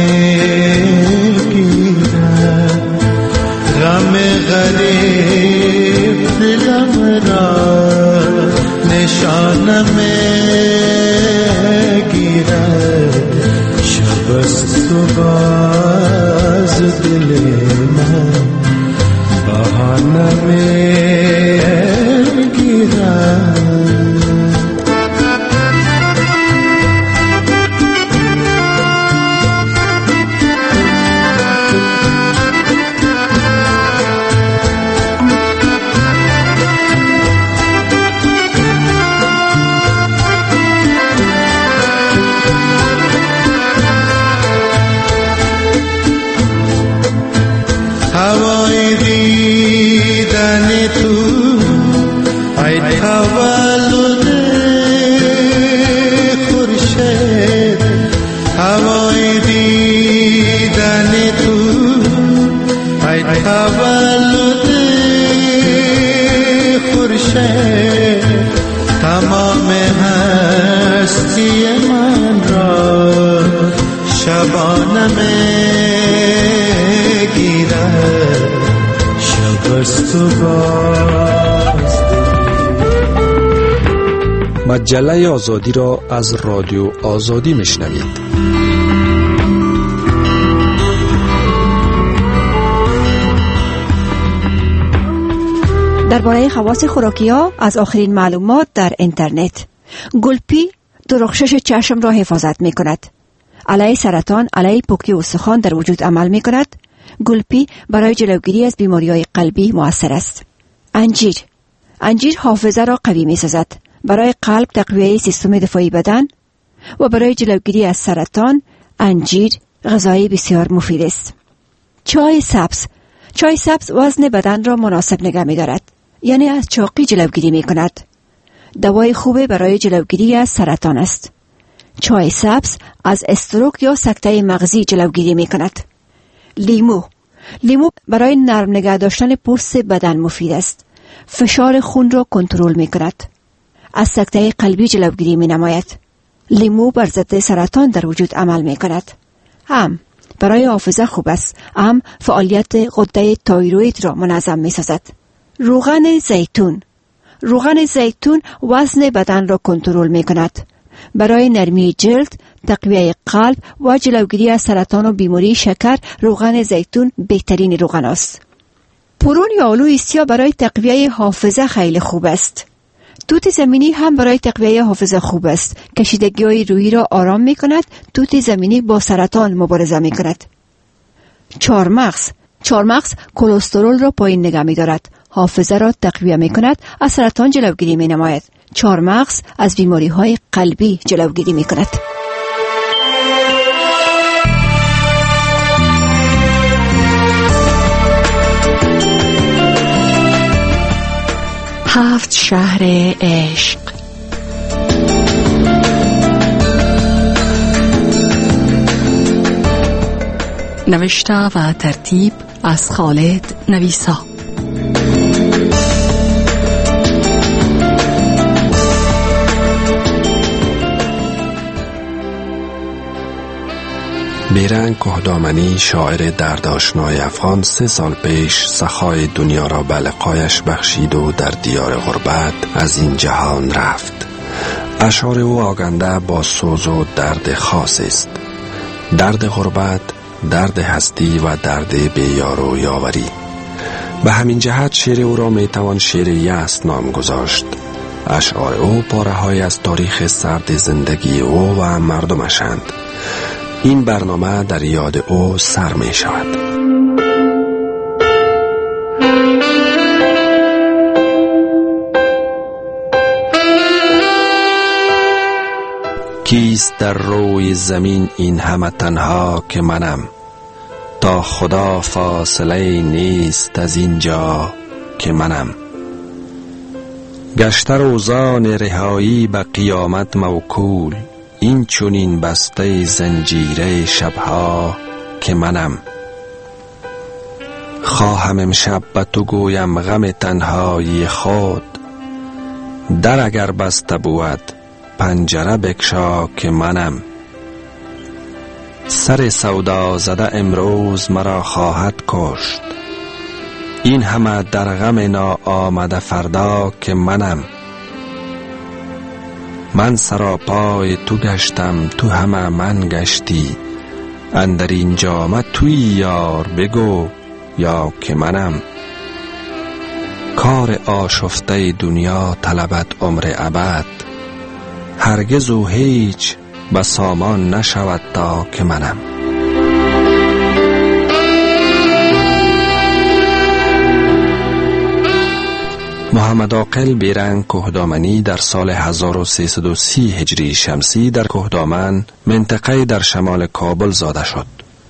S12: میگیرد، غم غریب دلم را نشانه میگیرد، شبست و باز دل من بهانه میگیرد. هوای دیدن تو ای تولد خورشید، هوای دیدن تو ای تولد خورشید، تمام هستی من را شبانه میگیرد، شبست و باز.
S10: مجله آزادی را از رادیو آزادی میشنوید.
S9: درباره خواص خوراکی ها از آخرین معلومات در اینترنت. گلپی درخشش چشم را حفاظت می کند. علیه سرطان، علیه پوکی استخوان در وجود عمل می کند. گلپی برای جلوگیری از بیماری‌های قلبی مؤثر است. انجیر انجیر حافظه را قوی می سازد. برای قلب تقویت سیستم دفاعی بدن و برای جلوگیری از سرطان انجیر غذای بسیار مفید است. چای سبز چای سبز وزن بدن را مناسب نگه می دارد، یعنی از چاقی جلوگیری می کند. دوای خوبه برای جلوگیری از سرطان است. چای سبز از استروک یا سکته مغزی جلوگیری می کند. لیمو لیمو برای نرم نگه داشتن پوست بدن مفید است. فشار خون را کنترل می کند. از سکته قلبی جلوگیری می نماید. لیمو بر ضد سرطان در وجود عمل می کند. هم برای حافظه خوب است. هم فعالیت غده تایروید را منظم می سازد. روغن زیتون روغن زیتون وزن بدن را کنترل می کند. برای نرمی جلد، تقویت قلب و جلوگیری از سرطان و بیماری شکر روغن زیتون بهترین روغن است. پرون یا آلو سیاه برای تقویت حافظه خیلی خوب است. توت زمینی هم برای تقویت حافظه خوب است. کشیدگی‌های روحی را آرام می کند. توت زمینی با سرطان مبارزه می کند. چارمغز چارمغز کلسترول را پایین نگه می دارد. حافظه را تقویت می کند. از سرطان جلوگیری می نماید. چارمغز از بیماری های قلبی جلوگیری می کند. هفت شهر عشق.
S13: نوشته و ترتیب از خالد نویسا.
S10: بیرنگ کهدامنی شاعر دردآشنای افغان سه سال پیش سخای دنیا را به لقایش بخشید و در دیار غربت از این جهان رفت. اشعار او آگنده با سوز و درد خاص است. درد غربت، درد هستی و درد بیار و یاوری. به همین جهت شعر او را میتوان شعر یأس نام گذاشت. اشعار او پاره‌های از تاریخ سرد زندگی او و مردمشند. این برنامه در یاد او سر می شود. کیست در روی زمین این همه تنها که منم؟ تا خدا فاصله نیست از اینجا که منم. گشته روزان رهایی به قیامت موکول، این چونین بسته زنجیره شبها که منم. خواهم امشب به تو گویم غم تنهایی خود، در اگر بسته بود پنجره بکشا که منم. سر سودا زده امروز مرا خواهد کشت، این همه در غم نا آمده فردا که منم. من سراپای تو گشتم تو همه من گشتی، اندر این جامه توی یار بگو یا که منم. کار آشفته دنیا طلبت عمر ابد، هرگز و هیچ به سامان نشود تا که منم. محمد عاقل بیرنگ کهدامنی در سال هزار و سیصد و سی هجری شمسی در کهدامن، منطقه در شمال کابل زاده شد.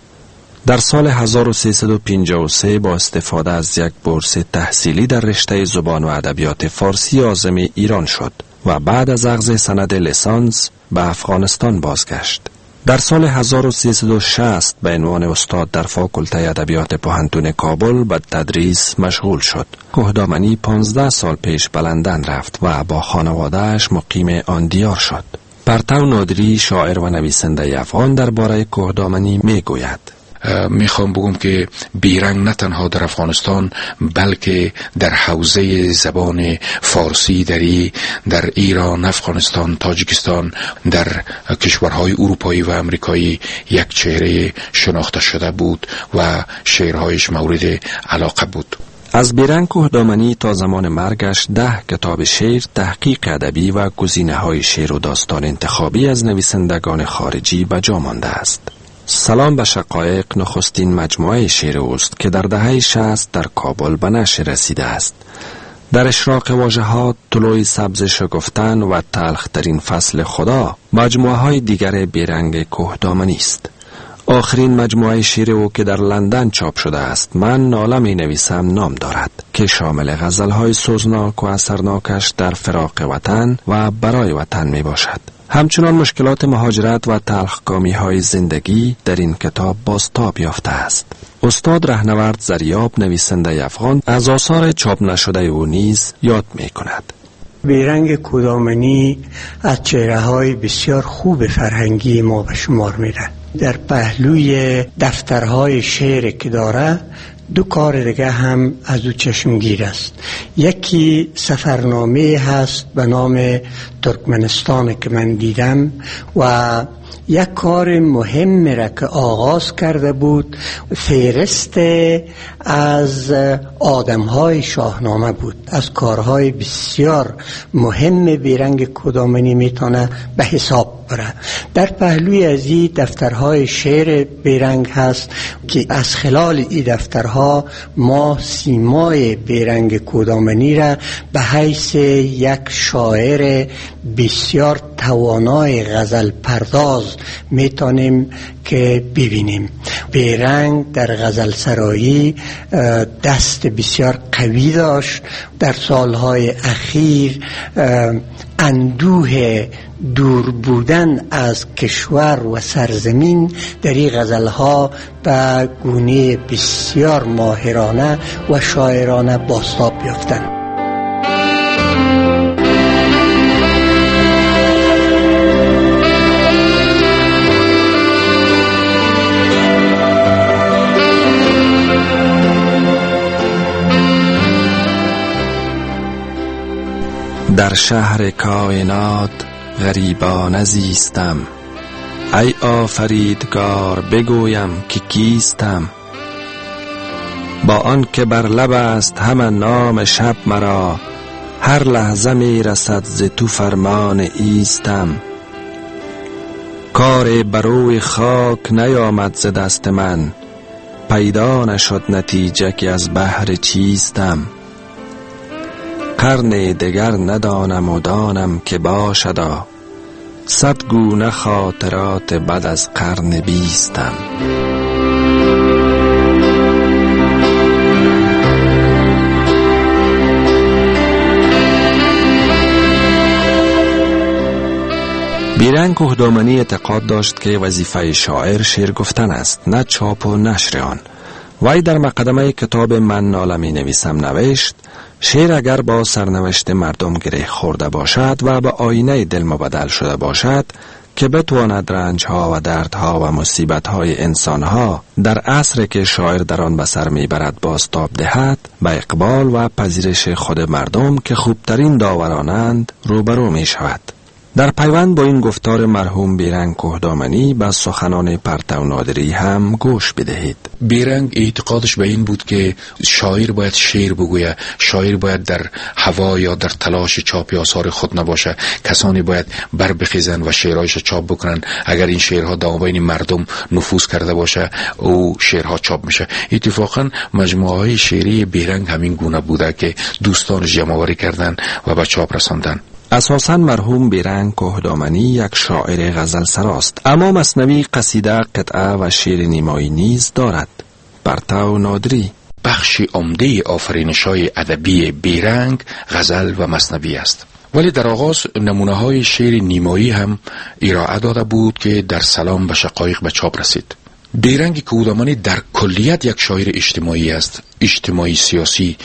S10: در سال هزار و سیصد و پنجاه و سه با استفاده از یک بورس تحصیلی در رشته زبان و ادبیات فارسی عازم ایران شد و بعد از اخذ سند لیسانس به افغانستان بازگشت. در سال هزار و سیصد و شصت به عنوان استاد در فاکولته ادبیات پوهنتون کابل به تدریس مشغول شد. کهدامنی پانزده سال پیش به لندن رفت و با خانواده‌اش مقیم آن دیار شد. پرتو نادری شاعر و نویسنده افغان درباره کهدامنی میگوید:
S14: میخوام بگم که بیرنگ نه تنها در افغانستان بلکه در حوزه زبان فارسی دری در ایران، افغانستان، تاجیکستان، در کشورهای اروپایی و امریکایی یک چهره شناخته شده بود و شعرهایش مورد علاقه بود.
S10: از بیرنگ کهدامنی تا زمان مرگش ده کتاب شعر، تحقیق ادبی و گزینه‌های شعر و داستان انتخابی از نویسندگان خارجی به جا مانده است. سلام به شقایق نخستین مجموعه شعر اوست که در دهه شصت در کابل به نشر رسیده است. در اشراق واژه‌ها، طلوع سبز شگفتن و تلخترین فصل خدا مجموعه های دیگر بیرنگ کهدامنی است. آخرین مجموعه شعر او که در لندن چاپ شده است، من ناله می نویسم، نام دارد که شامل غزل‌های سوزناک و اثرناکش در فراق وطن و برای وطن می باشد. همچنان مشکلات مهاجرت و تلخکامی های زندگی در این کتاب بازتاب یافته است. استاد رهنورد زریاب نویسنده افغان از آثار چاپ نشده او نیز یاد می کند.
S15: بیرنگ کهدامنی از چهره های بسیار خوب فرهنگی ما به شمار میره. در پهلوی دفترهای شعر که داره، دو کار دیگه هم از او چشمگیر است. یکی سفرنامه هست به نام ترکمنستان که من دیدم و یک کار مهم را که آغاز کرده بود، فهرست از آدمهای شاهنامه بود. از کارهای بسیار مهم بیرنگ کهدامنی میتونه به حساب بره. در پهلوی از این دفترهای شعر بیرنگ هست که از خلال این دفترها ما سیمای بیرنگ کهدامنی را به حیث یک شاعر بسیار توانای غزل پرداز میتونیم که ببینیم. بیرنگ در غزل سرایی دست بسیار قوی داشت. در سالهای اخیر اندوه دور بودن از کشور و سرزمین در این غزلها به گونه بسیار ماهرانه و شاعرانه بازتاب یافتند.
S10: در شهر کائنات غریبانه زیستم، ای آفریدگار بگویم که کیستم. با آن که بر لب است همه نام شب مرا، هر لحظه می رسد ز تو فرمان ایستم. کار بروی خاک نیامد ز دست من، پیدا نشد نتیجه که از بحر چیستم. قرن دگر ندانم و دانم که باشدا، صد گونه خاطرات بعد از قرن بیستم. بیرنگ کوهدامنی اعتقاد داشت که وظیفه شاعر شعر گفتن است، نه چاپ و نشر آن. وی در مقدمه کتاب من ناله می نویسم نوشت: شعر اگر با سرنوشت مردم گره خورده باشد و به آینه دل مبدل شده باشد که بتواند رنجها و دردها و مصیبتهای انسانها در عصر که شاعر در آن به سر میبرد بازتاب دهد، به اقبال و پذیرش خود مردم که خوبترین داورانند روبرو می شود. در پیوند با این گفتار مرحوم بیرنگ کوهدامنی به سخنان پرتو نادری هم گوش بدهید.
S14: بیرنگ اعتقادش به این بود که شاعر باید شعر بگوید، شاعر باید در هوا یا در تلاش چاپ آثار خود نباشه، کسانی باید بر بخیزن و شعرهایش چاپ بکنن. اگر این شعرها در بین مردم نفوذ کرده باشه او شعرها چاپ میشه. اتفاقا مجموعه های شعری بیرنگ همین گونه بوده که دوستانش جمع‌آوری کردن و به چاپ رساندن.
S10: اساساً مرحوم بیرنگ کوهدامنی یک شاعر غزل سراست، اما مثنوی، قصیده، قطعه و شعر نیمایی نیز دارد. پرتو نادری:
S14: بخشی عمده آفرینش‌های ادبی بیرنگ غزل و مثنوی است، ولی در آغاز نمونه‌های شعر نیمایی هم ارائه داده بود که در سلام به شقایق به چاپ رسید. بیرنگ کوهدامنی در کلیت یک شاعر اجتماعی است، اجتماعی سیاسی،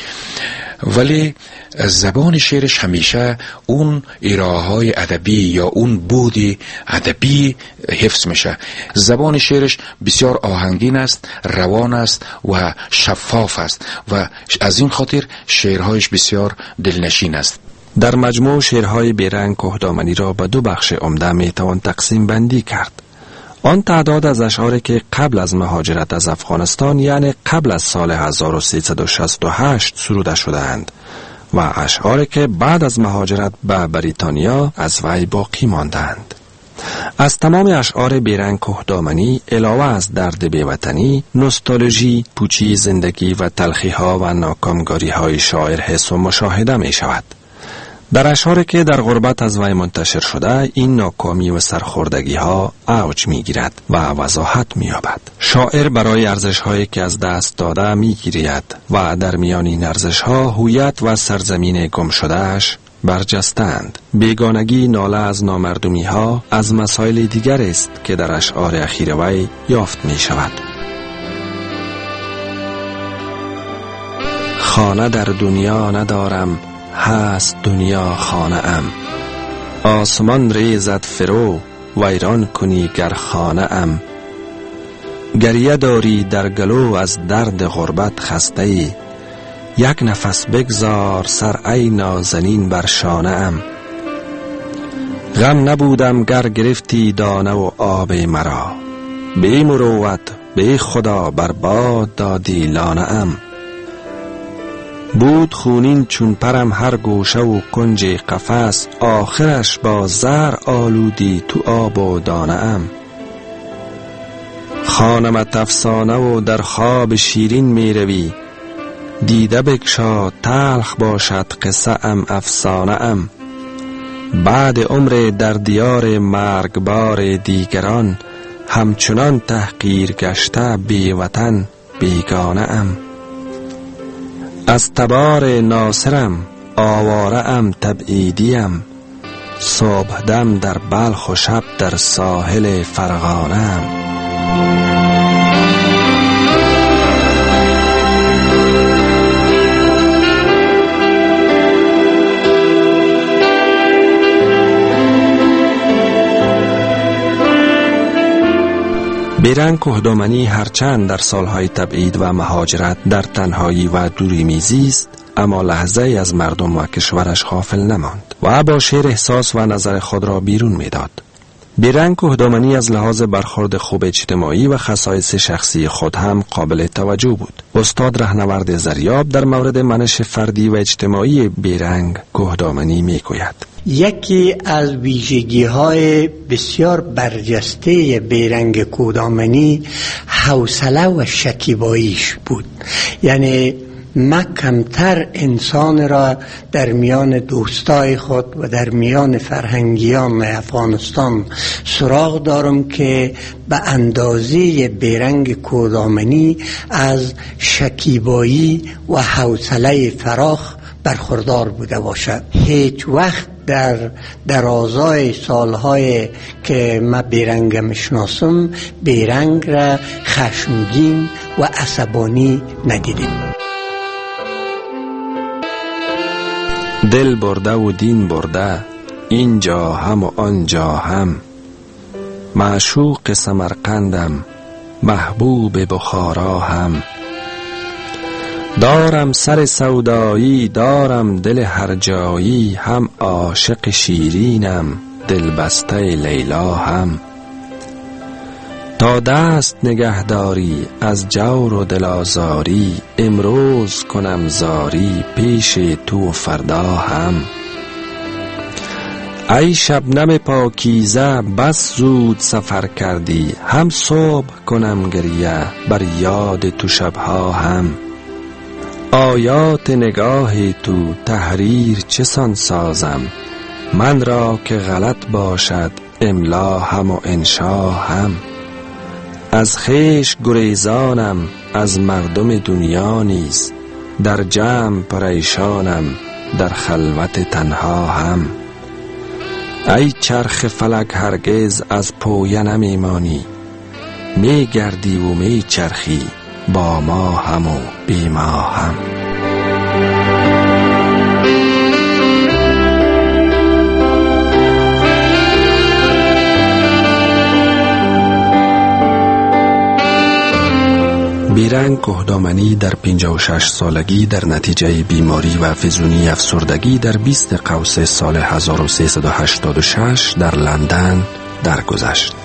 S14: ولی زبان شعرش همیشه اون ارائه‌های ادبی یا اون بود ادبی حفظ میشه. زبان شعرش بسیار آهنگین است، روان است و شفاف است و از این خاطر شعرهایش بسیار دلنشین است.
S10: در مجموع شعرهای بیرنگ کوهدامنی را به دو بخش عمده میتوان تقسیم بندی کرد. آن تعداد از اشعاری که قبل از مهاجرت از افغانستان، یعنی قبل از سال هزار و سیصد و شصت و هشت سروده شده‌اند، و اشعاری که بعد از مهاجرت به بریتانیا از وی باقی ماندند. از تمام اشعار بیرنگ کوهدامنی علاوه از درد بیوطنی، نوستالژی، پوچی زندگی و تلخی‌ها و ناکامگاری‌های شاعر حس و مشاهده می شود. در اشعاری که در غربت از وی منتشر شده، این ناکامی و سرخوردگی ها اوج می گیرد و وضاحت می یابد. شاعر برای ارزش هایی که از دست داده می گیرید و در میان این ارزش ها هویت و سرزمین گم شده اش برجستند. بیگانگی، ناله از نامردمی ها از مسائل دیگر است که در اشعار اخیر وی یافت می شود. خانه در دنیا ندارم، هست دنیا خانه ام. آسمان ریزد فرو، ویران کنی گر خانه ام. گریه داری در گلو از درد غربت خسته ای، یک نفس بگذار سر ای نازنین بر شانه ام. غم نبودم گر گرفتی دانه و آب مرا، بی مروت بی خدا برباد دادی لانه ام. بود خونین چون پرم هر گوشه و کنج قفس، آخرش با زر آلودی تو آب و دانه ام. خانمت افسانه و در خواب شیرین می روی، دیده بگشا تلخ باشد قصه ام افسانه ام. بعد عمر در دیار مرگبار دیگران، همچنان تحقیر گشته بی وطن بیگانه ام. از تبار ناصرم آواره ام تبعیدیم، صبح دم در بلخ و شب در ساحل فرغانه ام. بیرنگ کوهدامنی هرچند در سالهای تبعید و مهاجرت در تنهایی و دوری میزیست، اما لحظه ای از مردم و کشورش غافل نماند و با شعر احساس و نظر خود را بیرون میداد. بیرنگ کهدامنی از لحاظ برخورد خوب اجتماعی و خصایص شخصی خود هم قابل توجه بود. استاد رهنورد زریاب در مورد منش فردی و اجتماعی بیرنگ کهدامنی می گوید:
S15: یکی از ویژگی های بسیار برجسته بیرنگ کهدامنی حوصله و شکیباییش بود. یعنی ما کمتر انسان را در میان دوستای خود و در میان فرهنگیان افغانستان سراغ دارم که به اندازه بیرنگ کهدامنی از شکیبایی و حوصله فراخ برخوردار بوده باشد. هیچ وقت در درازای سالهای که ما بیرنگ میشناسم بیرنگ را خشمگین و عصبانی ندیدیم.
S10: دل برده و دین برده، اینجا هم و آنجا هم، معشوق سمرقندم، محبوب بخارا هم. دارم سر سودایی، دارم دل هر جایی، هم عاشق شیرینم، دل بسته لیلا هم. تا دست نگهداری از جور و دلازاری، امروز کنم زاری پیش تو و فردا هم. ای شبنم پاکیزه بس زود سفر کردی، هم صبح کنم گریه بر یاد تو شبها هم. آیات نگاه تو تحریر چه سان سازم، من را که غلط باشد املا هم و انشا هم. از خویش گریزانم از مردم دنیا نیز، در جمع پریشانم در خلوت تنها هم. ای چرخ فلک هرگز از پویه نمیمانی، می گردی و می چرخی با ما هم و بی ما هم. بیرنگ کهدامنی در پنجاه و شش سالگی در نتیجه بیماری و فزونی افسردگی در بیست قوس سال هزار و سیصد و هشتاد و شش در لندن درگذشت.